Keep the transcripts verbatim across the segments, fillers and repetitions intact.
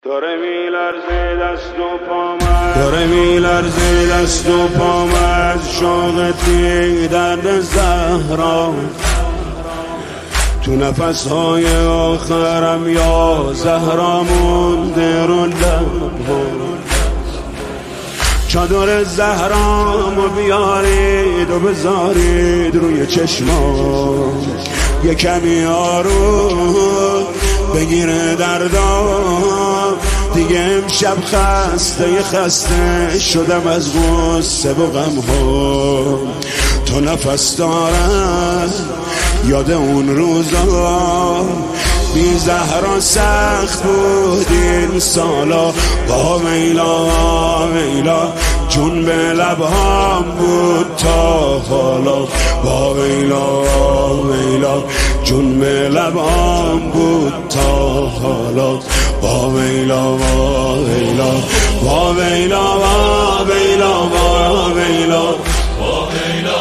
داره میلرزه دست و پامن داره میلرزه دست و پامن شوقتی درد زهرا تو نفسهای آخرم یا زهرا مونده رو لبها چادر زهرامو بیارید و بذارید روی چشمام یه کمی آروم بگیره دردام دیگه امشب خسته خسته شدم از غصه و غم ها تو نفس دارم یاد اون روزا بی زهرا سخت بود این سالا با ویلا ویلا جون به لبهام بود تا حالا با ویلا ویلا جون به لبهام بود تا حالا با ویلا ویلا با ویلا ویلا با ویلا با ویلا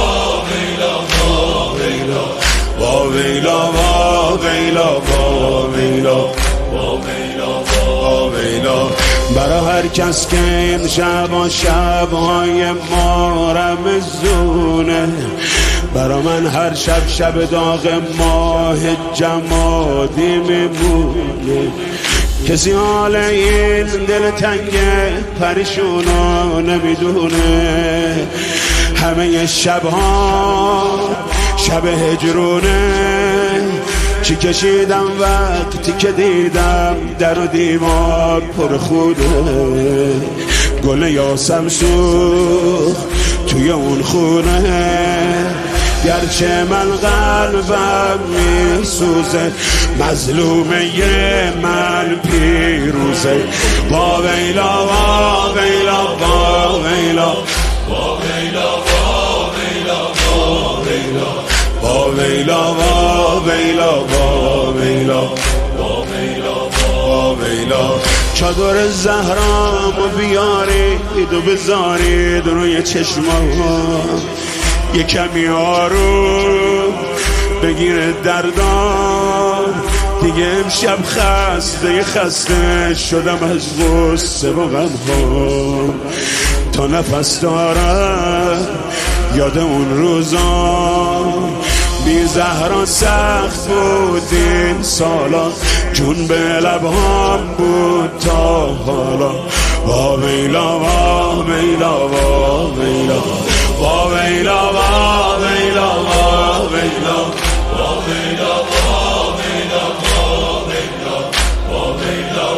با ویلا با ویلا با ویلا با ویلا با ویلا برا هر کس که این شب و شبهای ما رمزونه برا من هر شب شب داغ ماه جمادی میمونه کسی حال این دل تنگ پریشونو نمیدونه همه شبها شب هجرونه چی کشیدم وقتی که دیدم در و دیوار پر خوده گل یاسم سوخت توی اون خونه گرچه من قلبم میسوزه مظلومه من پیروزه با ویلا با ویلا با ویلا با ویلا با ویلا با ویلا با ویلا با ویلا با ویلا با ویلا با ویلا چادر زهرامو بیارید و بذارید روی چشمام یه کمی آروم بگیره دردام دیگه امشب خسته خسته شدم از غصه و غم ها تا نفس دارم یاد اون روزا بی زهرا سخت بود این سالا جون به لبهام بود تا حالا با ویلا با ویلا با ویلا با ویلا با ویلا با ویلا با ویلا با ویلا با ویلا با ویلا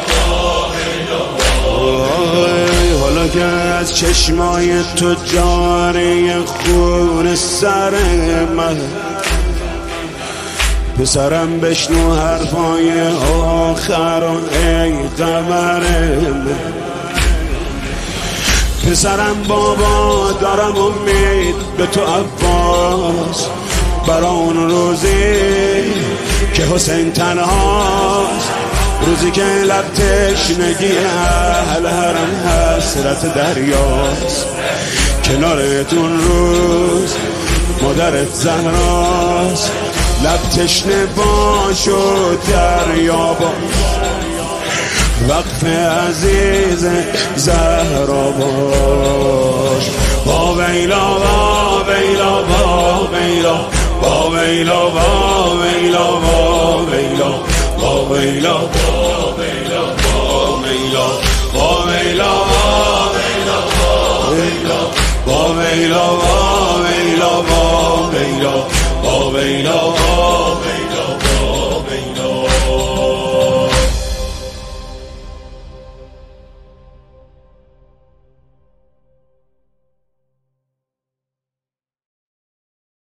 با ویلا حالا که از چشمای تو جاری خون سر من پسرم بشنو حرفای آخر و ای قمر من پسرم بابا دارم امید به تو عباس برا اون روزی که حسین تنهاست روزی که لب تشنگی اهل حرم حسرت دریاست کنارتون روز مادرت زهراست لب تشنه باش و دریا باش وقف عزیز زهرا باش با ویلا با ویلا با ویلا با ویلا با ویلا با ویلا با ویلا با ویلا با ویلا با ویلا با ویلا با ویلا با ویلا با ویلا با ویلا با